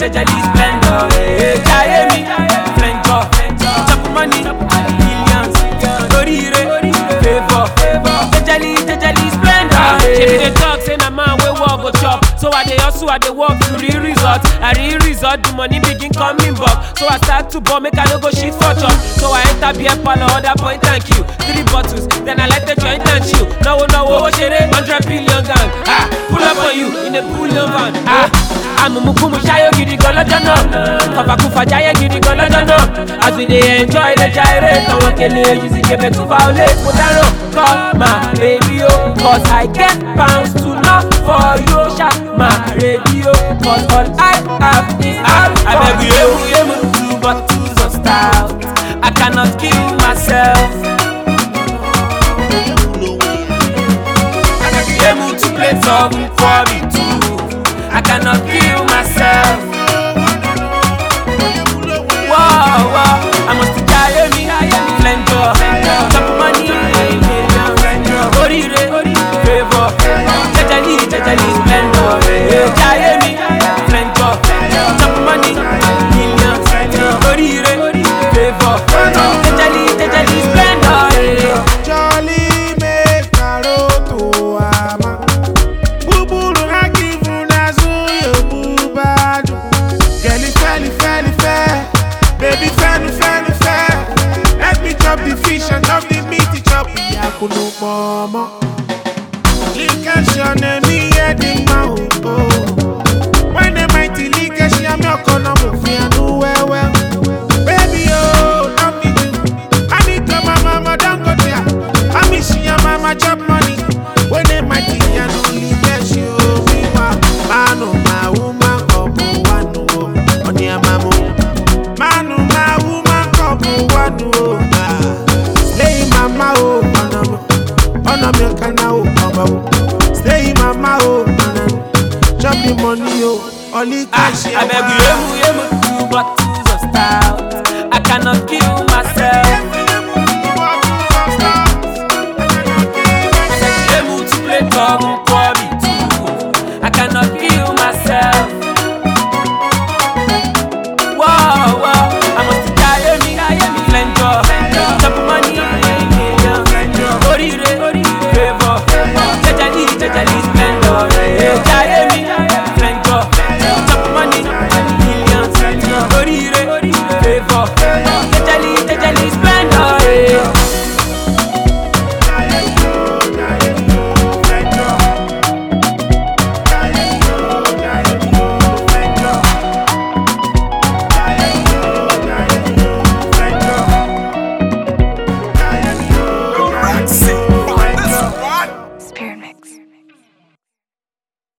jejely splendor. Jaye mi, flenjo, chop money, millions, orire, favor, jejely splendor. She dey talk say na man wey work go chop. So I dey hustle, I dey work to real result. I real result, the money begin coming back. So I start to ball, make I no go shit for chop. So I enter beer parlor, order point and queue. 3 bottles, then I like the joint and chill. No, oh, shit, 100 billion gang. Pull up on you in a pull up van. I'm a mukumu shayo gidi golo jono. Kafakufa jaya gidi golo jono. As we dey enjoy the gyrate, I want to use it to violate. Mutaro, call my baby, oh, cause I get pounds to love for you, shot my radio. Cause all I have is alcohol. I beg you, 2 bottles of stout. I cannot kill myself. I beg you, 2 plates of Nkwobi too. I cannot kill myself. Whoa, I must die me, flenjo, chop money, orire, favor, jejely splendor. Die me, flenjo, chop money, millions, orire, favor, jejely splendor. Jolly make karoto ama. Buburu na give na zuyo bubadu. Girlie fair, baby fair. Let me chop the fish and chop the meat, chop the yakunu mama. Lication me the mouth. When the mighty lication, I'm not gonna move well. Baby, oh, love me too. I need to my mama, don't go there. I miss your mama, job money. When the mighty can only cash you, me manu, my woman, couple one, on your mamu. Manu, my woman, couple one, slay mama, oh, on a milk and now, slay mama, oh, chop the money, oh, only cash. I beg you, 2 bottles of stout. I cannot kill